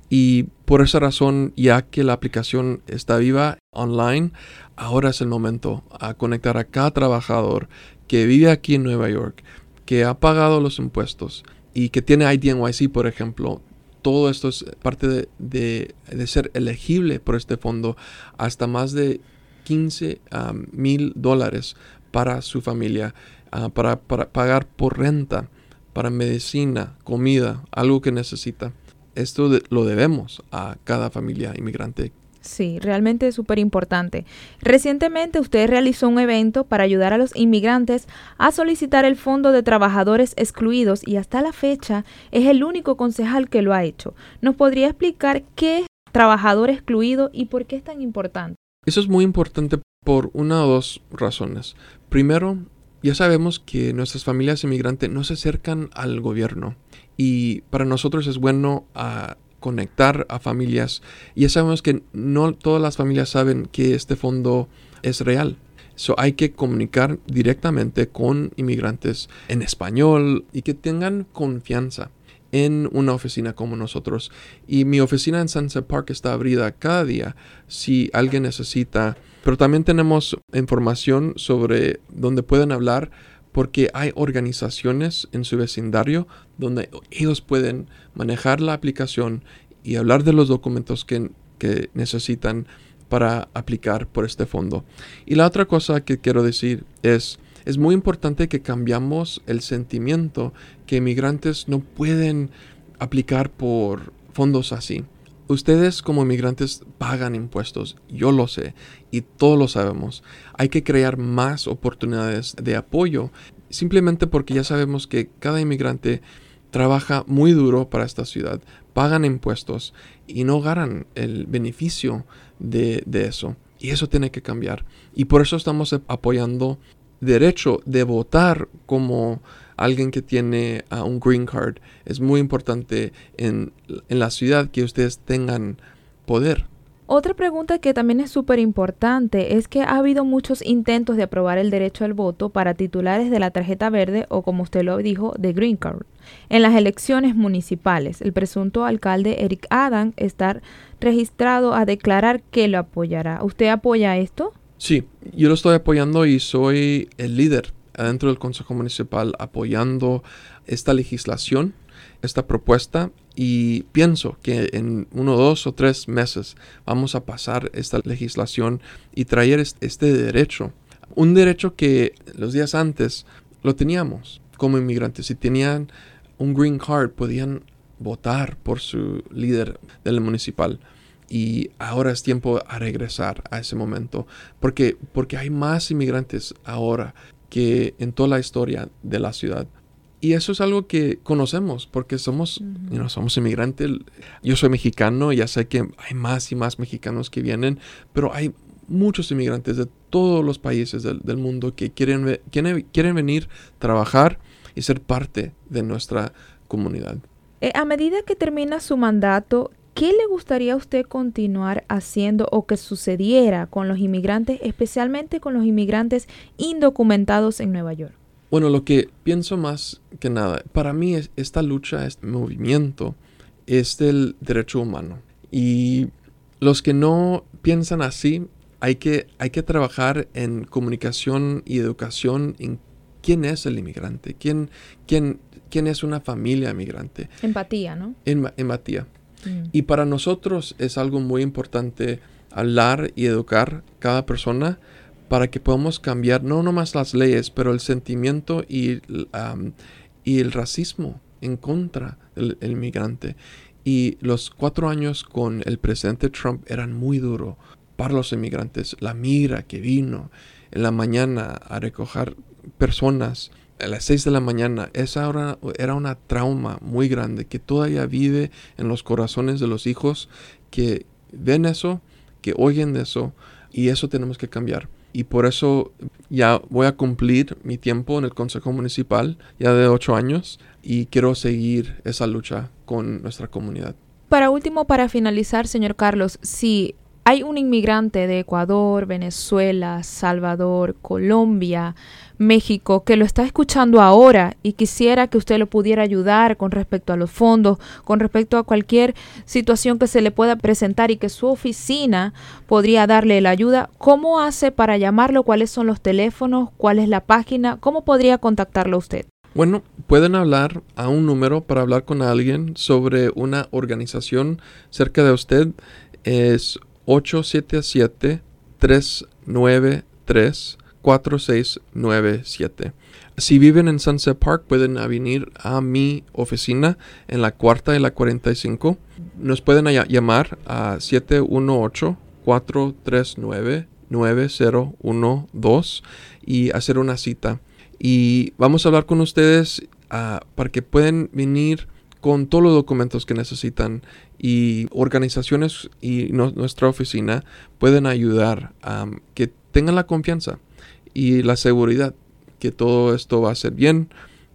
Y por esa razón, ya que la aplicación está viva online, ahora es el momento a conectar a cada trabajador que vive aquí en Nueva York, que ha pagado los impuestos y que tiene I D N Y C, por ejemplo. Todo esto es parte de, de, de ser elegible por este fondo hasta más de quince mil dólares para su familia, uh, para, para pagar por renta, para medicina, comida, algo que necesita. Esto de, lo debemos a cada familia inmigrante. Sí, realmente es súper importante. Recientemente usted realizó un evento para ayudar a los inmigrantes a solicitar el Fondo de Trabajadores Excluidos y hasta la fecha es el único concejal que lo ha hecho. ¿Nos podría explicar qué es trabajador excluido y por qué es tan importante? Eso es muy importante por una o dos razones. Primero, ya sabemos que nuestras familias inmigrantes no se acercan al gobierno y para nosotros es bueno a conectar a familias. Y ya sabemos que no todas las familias saben que este fondo es real. So hay que comunicar directamente con inmigrantes en español y que tengan confianza en una oficina como nosotros. Y mi oficina en Sunset Park está abierta cada día si alguien necesita. Pero también tenemos información sobre donde pueden hablar porque hay organizaciones en su vecindario donde ellos pueden manejar la aplicación y hablar de los documentos que, que necesitan para aplicar por este fondo. Y la otra cosa que quiero decir es, es muy importante que cambiamos el sentimiento que inmigrantes no pueden aplicar por fondos así. Ustedes como inmigrantes pagan impuestos, yo lo sé y todos lo sabemos. Hay que crear más oportunidades de apoyo simplemente porque ya sabemos que cada inmigrante trabaja muy duro para esta ciudad, pagan impuestos y no ganan el beneficio de, de eso. Y eso tiene que cambiar. Y por eso estamos apoyando derecho de votar como alguien que tiene uh, un green card. Es muy importante en, en la ciudad que ustedes tengan poder. Otra pregunta que también es súper importante es que ha habido muchos intentos de aprobar el derecho al voto para titulares de la tarjeta verde o, como usted lo dijo, de green card. En las elecciones municipales, el presunto alcalde Eric Adams está registrado a declarar que lo apoyará. ¿Usted apoya esto? Sí, yo lo estoy apoyando y soy el líder dentro del Consejo Municipal apoyando esta legislación, esta propuesta, y pienso que en uno, dos o tres meses vamos a pasar esta legislación y traer este derecho. Un derecho que los días antes lo teníamos como inmigrantes. Si tenían un green card, podían votar por su líder del municipal. y ahora es tiempo a regresar a ese momento, porque, porque hay más inmigrantes ahora que en toda la historia de la ciudad. Y eso es algo que conocemos porque somos, uh-huh. you know, somos inmigrantes. Yo soy mexicano, ya sé que hay más y más mexicanos que vienen, pero hay muchos inmigrantes de todos los países del, del mundo que quieren, quieren, quieren venir, trabajar y ser parte de nuestra comunidad. Eh, a medida que termina su mandato, ¿qué le gustaría a usted continuar haciendo o que sucediera con los inmigrantes, especialmente con los inmigrantes indocumentados en Nueva York? Bueno, lo que pienso más que nada, para mí es esta lucha, este movimiento, es del derecho humano. Y los que no piensan así, hay que, hay que trabajar en comunicación y educación en quién es el inmigrante, quién, quién, quién es una familia inmigrante. Empatía, ¿no? En, empatía. Mm. Y para nosotros es algo muy importante hablar y educar cada persona para que podamos cambiar no nomás las leyes, pero el sentimiento y, um, y el racismo en contra del, del inmigrante. Y los cuatro años con el presidente Trump eran muy duros para los inmigrantes. La migra que vino en la mañana a recoger personas a las seis de la mañana, esa era, era una trauma muy grande que todavía vive en los corazones de los hijos que ven eso, que oyen de eso, y eso tenemos que cambiar. Y por eso ya voy a cumplir mi tiempo en el Consejo Municipal, ya de ocho años, y quiero seguir esa lucha con nuestra comunidad. Para último, para finalizar, señor Carlos, si hay un inmigrante de Ecuador, Venezuela, Salvador, Colombia, México, que lo está escuchando ahora y quisiera que usted lo pudiera ayudar con respecto a los fondos, con respecto a cualquier situación que se le pueda presentar y que su oficina podría darle la ayuda, ¿cómo hace para llamarlo? ¿Cuáles son los teléfonos? ¿Cuál es la página? ¿Cómo podría contactarlo usted? Bueno, pueden hablar a un número para hablar con alguien sobre una organización cerca de usted. Es ocho siete siete, tres nueve tres, cuatro seis nueve siete. Si viven en Sunset Park, pueden venir a mi oficina en la cuarta y la cuarenta y cinco. Nos pueden llamar a siete uno ocho, cuatro tres nueve, nueve cero uno dos y hacer una cita. Y vamos a hablar con ustedes uh, para que puedan venir con todos los documentos que necesitan, y organizaciones y no, nuestra oficina pueden ayudar a um, que tengan la confianza y la seguridad que todo esto va a ser bien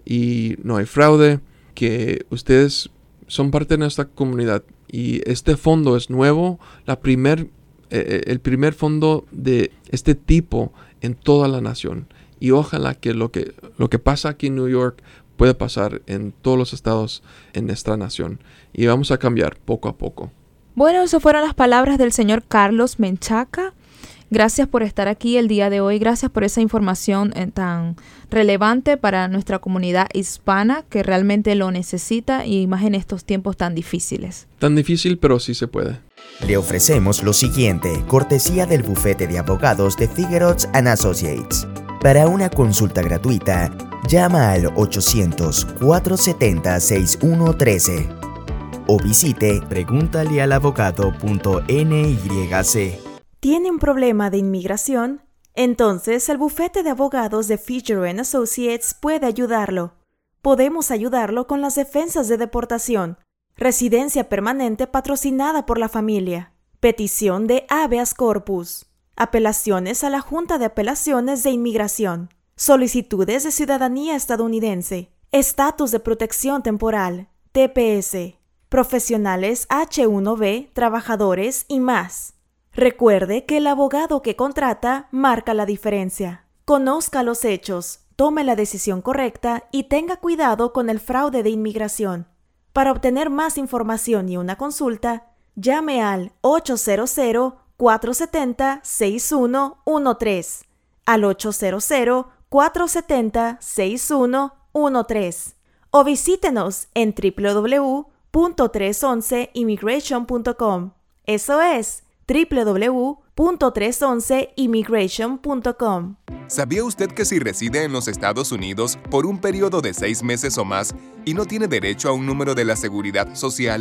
y no hay fraude, que ustedes son parte de nuestra comunidad y este fondo es nuevo, la primer, eh, el primer fondo de este tipo en toda la nación, y ojalá que lo que, lo que pasa aquí en New York puede pasar en todos los estados en nuestra nación, y vamos a cambiar poco a poco. Bueno, esas fueron las palabras del señor Carlos Menchaca. Gracias por estar aquí el día de hoy, gracias por esa información eh, tan relevante para nuestra comunidad hispana que realmente lo necesita, y más en estos tiempos tan difíciles. Tan difícil, pero sí se puede. Le ofrecemos lo siguiente, cortesía del bufete de abogados de Figueroa and Associates. Para una consulta gratuita, llama al ochocientos, cuatro setenta, sesenta y uno trece o visite pregúntale al abogado punto N Y C. ¿Tiene un problema de inmigración? Entonces el bufete de abogados de Figueroa and Associates puede ayudarlo. Podemos ayudarlo con las defensas de deportación, residencia permanente patrocinada por la familia, petición de habeas corpus, apelaciones a la Junta de Apelaciones de Inmigración, solicitudes de ciudadanía estadounidense, estatus de protección temporal, T P S, profesionales H uno B, trabajadores y más. Recuerde que el abogado que contrata marca la diferencia. Conozca los hechos, tome la decisión correcta y tenga cuidado con el fraude de inmigración. Para obtener más información y una consulta, llame al ocho cero cero, cuatro setenta, sesenta y uno trece, al ocho cero cero, cuatro setenta, sesenta y uno trece o visítenos en doble u doble u doble u punto trescientos once immigration punto com. Eso es doble u doble u doble u punto trescientos once immigration punto com. ¿Sabía usted que si reside en los Estados Unidos por un periodo de seis meses o más y no tiene derecho a un número de la Seguridad Social,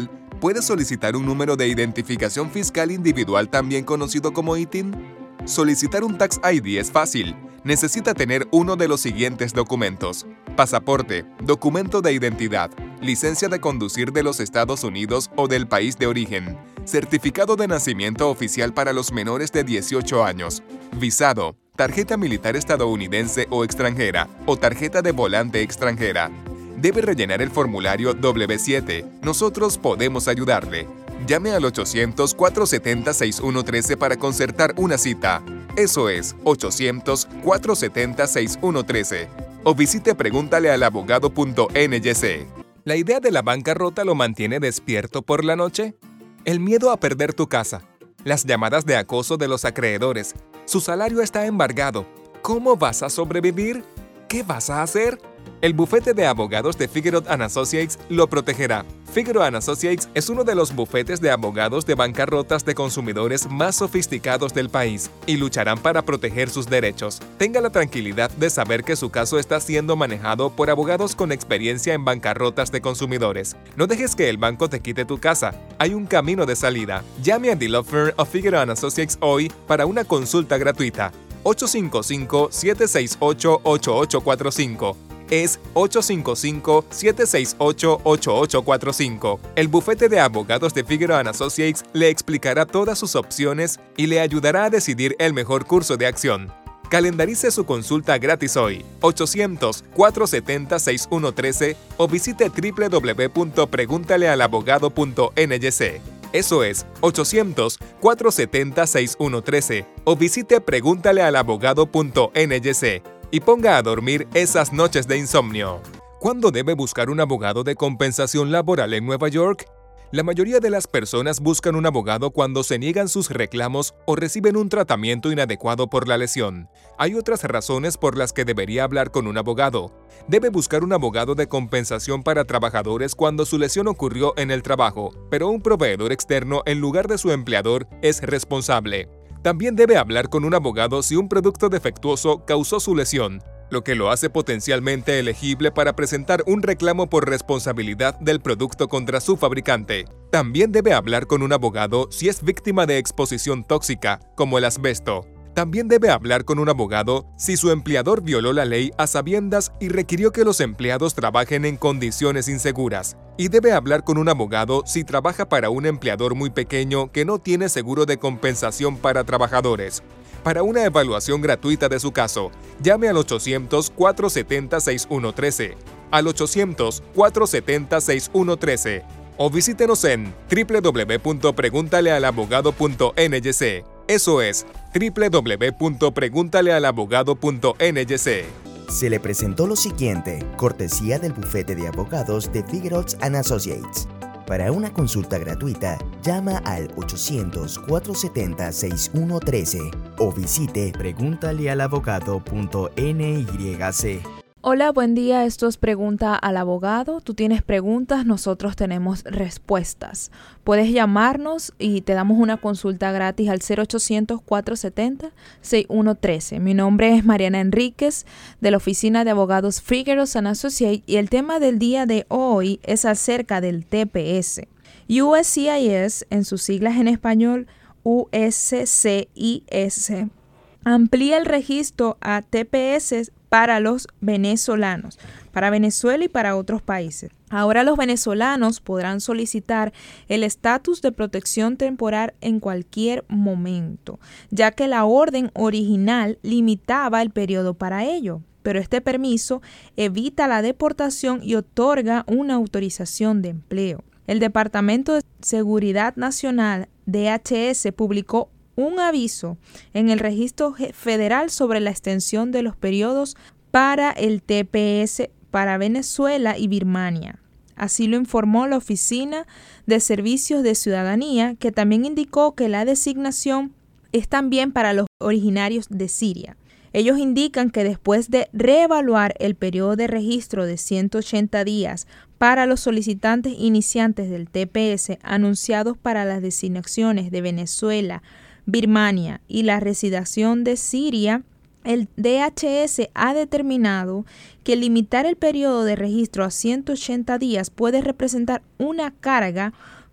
¿Puedes solicitar un número de identificación fiscal individual también conocido como I T I N? Solicitar un Tax I D es fácil. Necesita tener uno de los siguientes documentos: pasaporte, documento de identidad, licencia de conducir de los Estados Unidos o del país de origen, certificado de nacimiento oficial para los menores de dieciocho años, visado, tarjeta militar estadounidense o extranjera o tarjeta de volante extranjera. Debe rellenar el formulario doble u siete. Nosotros podemos ayudarle. Llame al ochocientos, cuatrocientos setenta, sesenta y uno trece para concertar una cita. Eso es ochocientos, cuatrocientos setenta, sesenta y uno trece. O visite pregúntale al abogado punto N Y C. ¿La idea de la bancarrota lo mantiene despierto por la noche? El miedo a perder tu casa, las llamadas de acoso de los acreedores, su salario está embargado. ¿Cómo vas a sobrevivir? ¿Qué vas a hacer? El bufete de abogados de Figueroa and Associates lo protegerá. Figueroa and Associates es uno de los bufetes de abogados de bancarrotas de consumidores más sofisticados del país y lucharán para proteger sus derechos. Tenga la tranquilidad de saber que su caso está siendo manejado por abogados con experiencia en bancarrotas de consumidores. No dejes que el banco te quite tu casa. Hay un camino de salida. Llame a The Law Firm of Figueroa and Associates hoy para una consulta gratuita. ocho cinco cinco, siete seis ocho, ocho ocho cuatro cinco. Es ocho cinco cinco, siete seis ocho, ocho ocho cuatro cinco. El bufete de abogados de Figueroa and Associates le explicará todas sus opciones y le ayudará a decidir el mejor curso de acción. Calendarice su consulta gratis hoy, ochocientos, cuatrocientos setenta, sesenta y uno trece o visite doble u doble u doble u punto preguntale al abogado punto N Y C. Eso es ochocientos, cuatrocientos setenta, sesenta y uno trece o visite pregúntale al abogado punto N Y C. Y ponga a dormir esas noches de insomnio. ¿Cuándo debe buscar un abogado de compensación laboral en Nueva York? La mayoría de las personas buscan un abogado cuando se niegan sus reclamos o reciben un tratamiento inadecuado por la lesión. Hay otras razones por las que debería hablar con un abogado. Debe buscar un abogado de compensación para trabajadores cuando su lesión ocurrió en el trabajo, pero un proveedor externo en lugar de su empleador es responsable. También debe hablar con un abogado si un producto defectuoso causó su lesión, lo que lo hace potencialmente elegible para presentar un reclamo por responsabilidad del producto contra su fabricante. También debe hablar con un abogado si es víctima de exposición tóxica, como el asbesto. También debe hablar con un abogado si su empleador violó la ley a sabiendas y requirió que los empleados trabajen en condiciones inseguras. Y debe hablar con un abogado si trabaja para un empleador muy pequeño que no tiene seguro de compensación para trabajadores. Para una evaluación gratuita de su caso, llame al ochocientos, cuatrocientos setenta, sesenta y uno trece, al ochocientos, cuatrocientos setenta, sesenta y uno trece o visítenos en doble u doble u doble u punto preguntale al abogado punto N Y C. Eso es doble u doble u doble u punto preguntale al abogado punto N Y C. Se le presentó lo siguiente, cortesía del bufete de abogados de Figueroa and Associates. Para una consulta gratuita, llama al ochocientos, cuatrocientos setenta, sesenta y uno trece o visite pregúntale al abogado punto N Y C. Hola, buen día. Esto es Pregunta al Abogado. Tú tienes preguntas, nosotros tenemos respuestas. Puedes llamarnos y te damos una consulta gratis al cero ochocientos, cuatrocientos setenta, sesenta y uno trece. Mi nombre es Mariana Enríquez de la Oficina de Abogados Figueroa and Associates y el tema del día de hoy es acerca del T P S. U S C I S, en sus siglas en español U S C I S, amplía el registro a T P S para los venezolanos, para Venezuela y para otros países. Ahora los venezolanos podrán solicitar el estatus de protección temporal en cualquier momento, ya que la orden original limitaba el periodo para ello, pero este permiso evita la deportación y otorga una autorización de empleo. El Departamento de Seguridad Nacional, D H S, publicó un aviso en el registro federal sobre la extensión de los periodos para el T P S para Venezuela y Birmania. Así lo informó la Oficina de Servicios de Ciudadanía, que también indicó que la designación es también para los originarios de Siria. Ellos indican que después de reevaluar el periodo de registro de ciento ochenta días para los solicitantes iniciantes del T P S anunciados para las designaciones de Venezuela, Birmania y la residenciación de Siria, el D H S ha determinado que limitar el periodo de registro a ciento ochenta días puede representar una carga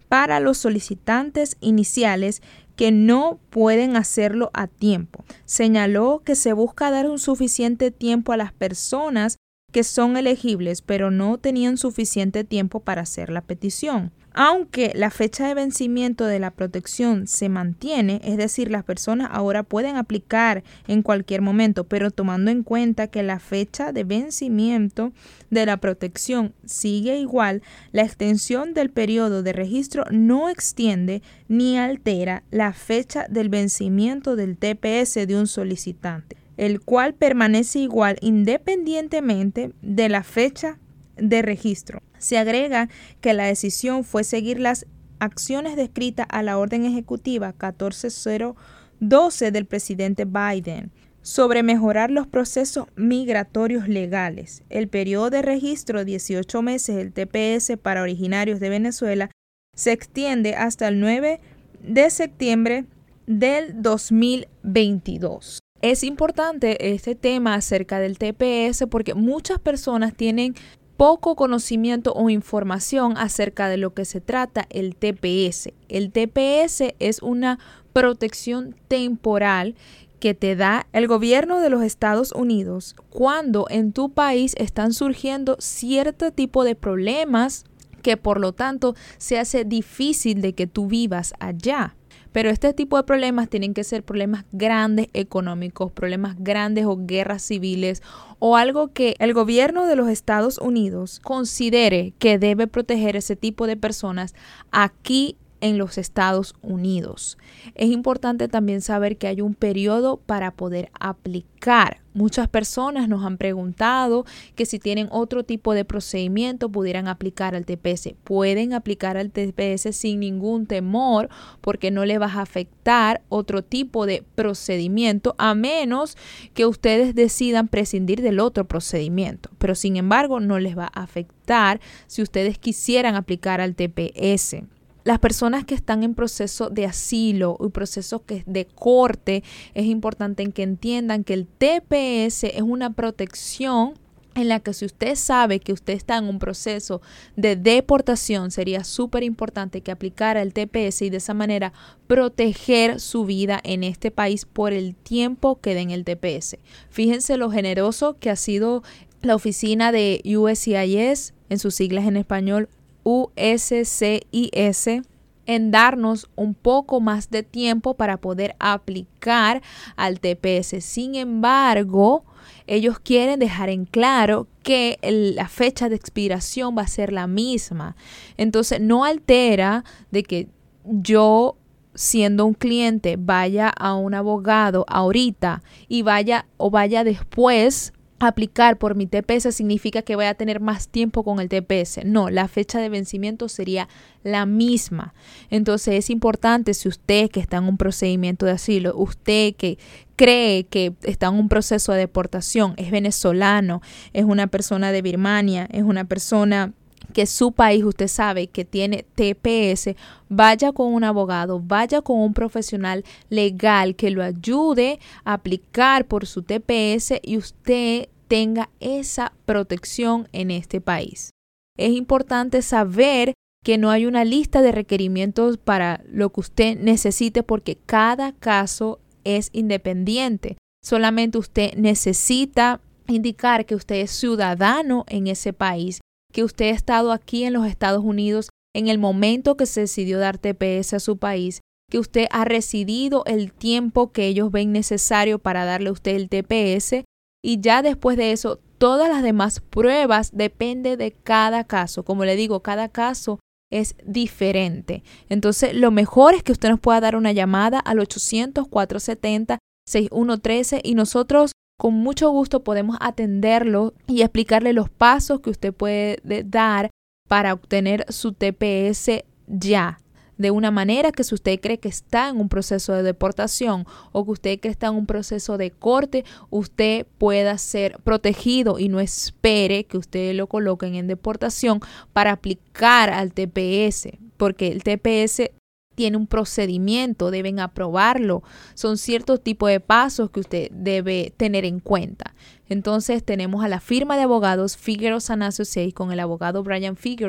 para los solicitantes iniciales que no pueden hacerlo a tiempo. Señaló que se busca dar un suficiente tiempo a las personas que son elegibles, pero no tenían suficiente tiempo para hacer la petición. Aunque la fecha de vencimiento de la protección se mantiene, es decir, las personas ahora pueden aplicar en cualquier momento, pero tomando en cuenta que la fecha de vencimiento de la protección sigue igual, la extensión del periodo de registro no extiende ni altera la fecha del vencimiento del T P S de un solicitante, el cual permanece igual independientemente de la fecha de registro. Se agrega que la decisión fue seguir las acciones descritas a la orden ejecutiva catorce cero doce del presidente Biden sobre mejorar los procesos migratorios legales. El periodo de registro, dieciocho meses del T P S para originarios de Venezuela, se extiende hasta el nueve de septiembre del dos mil veintidós. Es importante este tema acerca del T P S porque muchas personas tienen poco conocimiento o información acerca de lo que se trata el T P S. El T P S es una protección temporal que te da el gobierno de los Estados Unidos cuando en tu país están surgiendo cierto tipo de problemas que por lo tanto se hace difícil de que tú vivas allá. Pero este tipo de problemas tienen que ser problemas grandes económicos, problemas grandes o guerras civiles o algo que el gobierno de los Estados Unidos considere que debe proteger ese tipo de personas aquí en los Estados Unidos. Es importante también saber que hay un periodo para poder aplicar. Muchas personas nos han preguntado que si tienen otro tipo de procedimiento pudieran aplicar al T P S. Pueden aplicar al T P S sin ningún temor porque no le va a afectar otro tipo de procedimiento a menos que ustedes decidan prescindir del otro procedimiento. Pero sin embargo no les va a afectar si ustedes quisieran aplicar al T P S. Las personas que están en proceso de asilo y procesos de corte, es importante que entiendan que el T P S es una protección en la que si usted sabe que usted está en un proceso de deportación, sería súper importante que aplicara el T P S y de esa manera proteger su vida en este país por el tiempo que den el T P S. Fíjense lo generoso que ha sido la oficina de U S C I S, en sus siglas en español, U S C I S, en darnos un poco más de tiempo para poder aplicar al T P S. Sin embargo, ellos quieren dejar en claro que el, la fecha de expiración va a ser la misma. Entonces, no altera de que yo, siendo un cliente, vaya a un abogado ahorita y vaya o vaya después aplicar por mi T P S significa que voy a tener más tiempo con el T P S. No, la fecha de vencimiento sería la misma. Entonces es importante, si usted que está en un procedimiento de asilo, usted que cree que está en un proceso de deportación, es venezolano, es una persona de Birmania, es una persona que su país usted sabe que tiene T P S, vaya con un abogado, vaya con un profesional legal que lo ayude a aplicar por su T P S y usted tenga esa protección en este país. Es importante saber que no hay una lista de requerimientos para lo que usted necesite porque cada caso es independiente. Solamente usted necesita indicar que usted es ciudadano en ese país, que usted ha estado aquí en los Estados Unidos en el momento que se decidió dar T P S a su país, que usted ha residido el tiempo que ellos ven necesario para darle a usted el T P S y ya después de eso todas las demás pruebas depende de cada caso. Como le digo, cada caso es diferente. Entonces lo mejor es que usted nos pueda dar una llamada al ochocientos, cuatrocientos setenta, sesenta y uno trece y nosotros con mucho gusto podemos atenderlo y explicarle los pasos que usted puede dar para obtener su T P S ya. De una manera que si usted cree que está en un proceso de deportación o que usted cree que está en un proceso de corte, usted pueda ser protegido y no espere que usted lo coloquen en deportación para aplicar al T P S, porque el T P S tiene un procedimiento, deben aprobarlo. Son ciertos tipos de pasos que usted debe tener en cuenta. Entonces tenemos a la firma de abogados Figueroa and Associates con el abogado Brian Figueroa,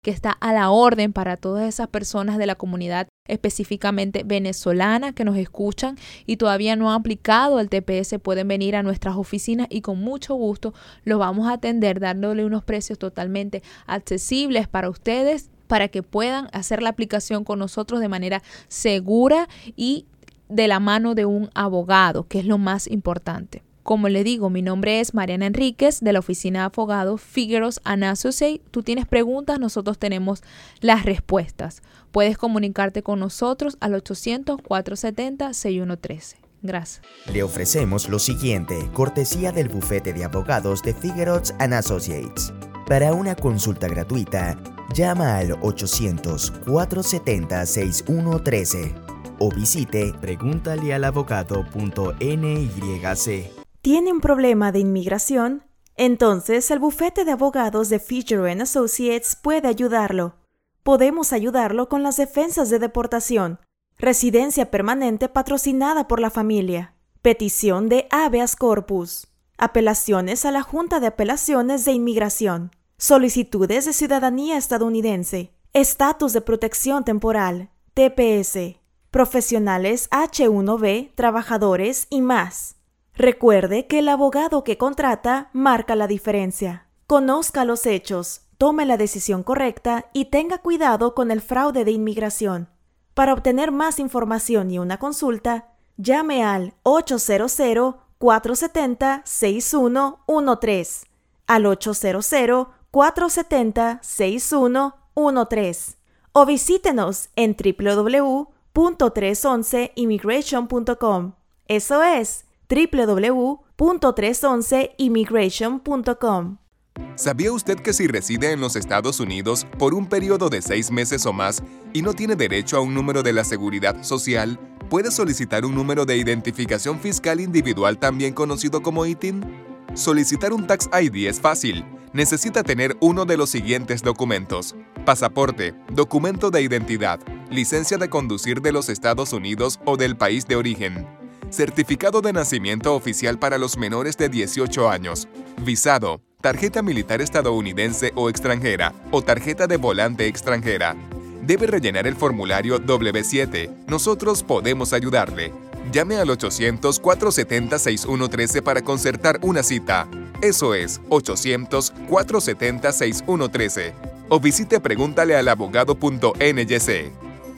que está a la orden para todas esas personas de la comunidad específicamente venezolana que nos escuchan y todavía no han aplicado el T P S. Pueden venir a nuestras oficinas y con mucho gusto los vamos a atender dándole unos precios totalmente accesibles para ustedes, para que puedan hacer la aplicación con nosotros de manera segura y de la mano de un abogado, que es lo más importante. Como le digo, mi nombre es Mariana Enríquez de la oficina de abogados Figueros and Associates. Tú tienes preguntas, nosotros tenemos las respuestas. Puedes comunicarte con nosotros al ochocientos, cuatrocientos setenta, sesenta y uno trece. Gracias. Le ofrecemos lo siguiente, cortesía del bufete de abogados de Figueros and Associates. Para una consulta gratuita, llama al ochocientos, cuatrocientos setenta, sesenta y uno trece o visite pregúntalealabogado punto N Y C. ¿Tiene un problema de inmigración? Entonces el bufete de abogados de Figueroa and Associates puede ayudarlo. Podemos ayudarlo con las defensas de deportación, residencia permanente patrocinada por la familia, petición de habeas corpus, apelaciones a la Junta de Apelaciones de Inmigración, solicitudes de ciudadanía estadounidense, estatus de protección temporal, T P S, profesionales H uno B, trabajadores y más. Recuerde que el abogado que contrata marca la diferencia. Conozca los hechos, tome la decisión correcta y tenga cuidado con el fraude de inmigración. Para obtener más información y una consulta, llame al ochocientos, cuatrocientos setenta, sesenta y uno trece, al ochocientos, cuatrocientos setenta, sesenta y uno trece o visítenos en doble u doble u doble u punto trescientos once immigration punto com. Eso es doble u doble u doble u punto trescientos once immigration punto com. ¿Sabía usted que si reside en los Estados Unidos por un periodo de seis meses o más y no tiene derecho a un número de la Seguridad Social, puede solicitar un número de identificación fiscal individual también conocido como I T I N? Solicitar un Tax I D es fácil. Necesita tener uno de los siguientes documentos: pasaporte, documento de identidad, licencia de conducir de los Estados Unidos o del país de origen, certificado de nacimiento oficial para los menores de dieciocho años, visado, tarjeta militar estadounidense o extranjera o tarjeta de volante extranjera. Debe rellenar el formulario doble u siete. Nosotros podemos ayudarle. Llame al ochocientos, cuatrocientos setenta, sesenta y uno trece para concertar una cita. Eso es ochocientos, cuatrocientos setenta, sesenta y uno trece. O visite pregúntalealabogado punto N Y C.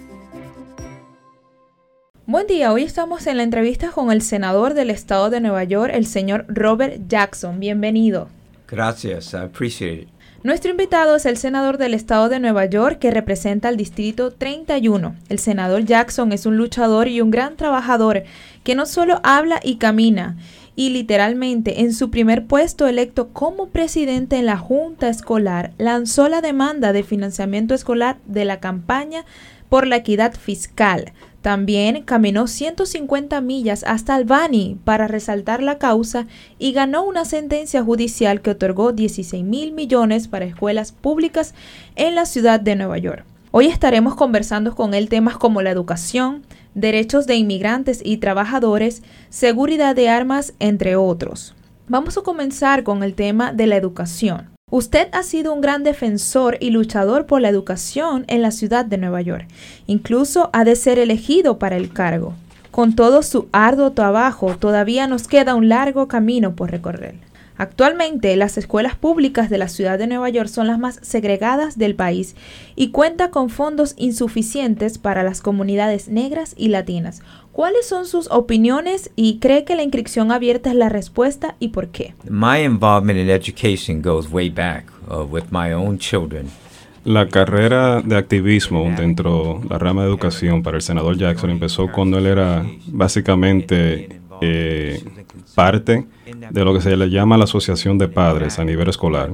Buen día, hoy estamos en la entrevista con el senador del estado de Nueva York, el señor Robert Jackson. Bienvenido. Gracias, I appreciate it. Nuestro invitado es el senador del estado de Nueva York que representa al distrito treinta y uno. El senador Jackson es un luchador y un gran trabajador que no solo habla y camina, y literalmente en su primer puesto electo como presidente en la Junta Escolar, lanzó la demanda de financiamiento escolar de la campaña por la equidad fiscal. También caminó ciento cincuenta millas hasta Albany para resaltar la causa y ganó una sentencia judicial que otorgó dieciséis mil millones para escuelas públicas en la ciudad de Nueva York. Hoy estaremos conversando con él temas como la educación, derechos de inmigrantes y trabajadores, seguridad de armas, entre otros. Vamos a comenzar con el tema de la educación. Usted ha sido un gran defensor y luchador por la educación en la ciudad de Nueva York. Incluso ha de ser elegido para el cargo. Con todo su arduo trabajo, todavía nos queda un largo camino por recorrer. Actualmente, las escuelas públicas de la ciudad de Nueva York son las más segregadas del país y cuenta con fondos insuficientes para las comunidades negras y latinas. ¿Cuáles son sus opiniones y cree que la inscripción abierta es la respuesta y por qué? My involvement in education goes way back uh, with my own children. La carrera de activismo dentro de la rama de educación para el senador Jackson empezó cuando él era básicamente eh, parte de lo que se le llama la Asociación de Padres a nivel escolar.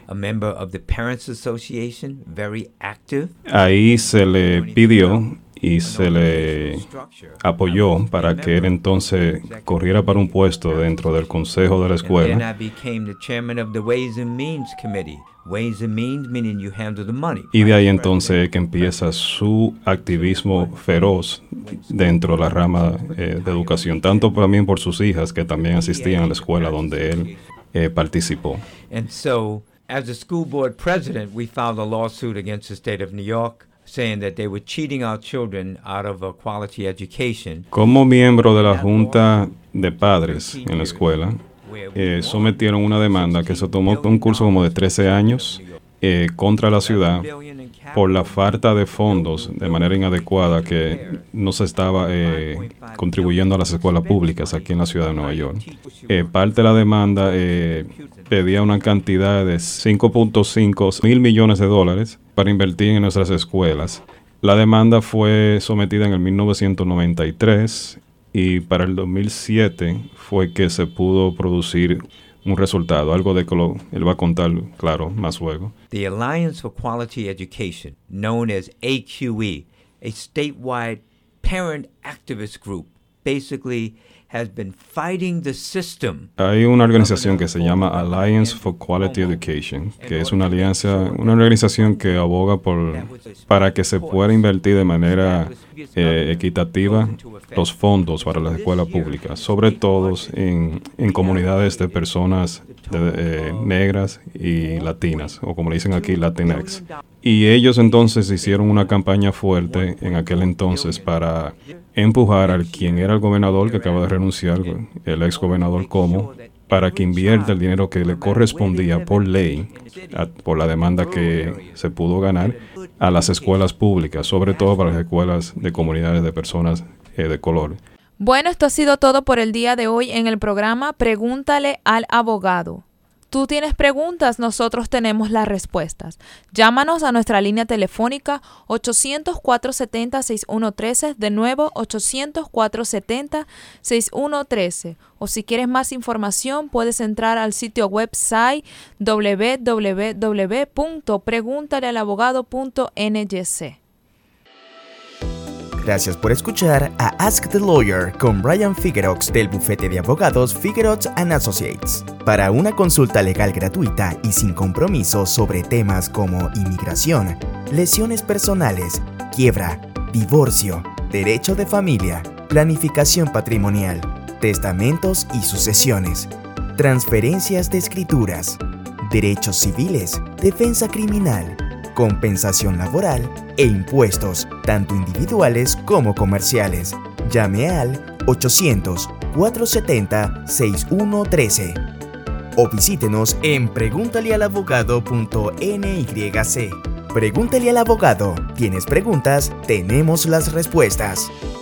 Ahí se le pidió y se le apoyó para que él entonces corriera para un puesto dentro del consejo de la escuela. Y de ahí entonces que empieza su activismo feroz dentro de la rama eh, de educación, tanto también por sus hijas que también asistían a la escuela donde él eh, participó. As the school board president, we filed a lawsuit against the state of New York, saying that they were cheating our children out of a quality education. Como miembro de la Junta de Padres en la escuela, eh, sometieron una demanda que se tomó un curso como de trece años eh, contra la ciudad por la falta de fondos de manera inadecuada que no se estaba eh, contribuyendo a las escuelas públicas aquí en la ciudad de Nueva York. Eh, parte de la demanda eh, pedía una cantidad de cinco punto cinco mil millones de dólares para invertir en nuestras escuelas. La demanda fue sometida en el mil novecientos noventa y tres y para el dos mil siete fue que se pudo producir un resultado, algo de que lo, él va a contar, claro, más luego. The Alliance for Quality Education, known as A Q E, a statewide parent activist group, basically has been fighting the system. Hay una organización que se llama Alliance for Quality Education, que es una alianza, una organización que aboga por para que se pueda invertir de manera eh, equitativa los fondos para las escuelas públicas, sobre todo en, en comunidades de personas de, eh, negras y latinas, o como le dicen aquí, Latinx. Y ellos entonces hicieron una campaña fuerte en aquel entonces para empujar al quien era el gobernador que acaba de renunciar, el ex gobernador Como, para que invierta el dinero que le correspondía por ley, a, por la demanda que se pudo ganar, a las escuelas públicas, sobre todo para las escuelas de comunidades de personas eh, de color. Bueno, esto ha sido todo por el día de hoy en el programa Pregúntale al Abogado. Tú tienes preguntas, nosotros tenemos las respuestas. Llámanos a nuestra línea telefónica ochocientos, cuatrocientos setenta, sesenta y uno trece, de nuevo ochocientos, cuatrocientos setenta, sesenta y uno trece. O si quieres más información, puedes entrar al sitio website doble u doble u doble u punto preguntale al abogado punto n y c. Gracias por escuchar a Ask the Lawyer con Brian Figueroa del bufete de abogados Figueroa and Associates. Para una consulta legal gratuita y sin compromiso sobre temas como inmigración, lesiones personales, quiebra, divorcio, derecho de familia, planificación patrimonial, testamentos y sucesiones, transferencias de escrituras, derechos civiles, defensa criminal, compensación laboral e impuestos, tanto individuales como comerciales. Llame al ochocientos, cuatrocientos setenta, sesenta y uno trece o visítenos en preguntale al abogado punto n y c. Pregúntale al abogado. ¿Tienes preguntas? Tenemos las respuestas.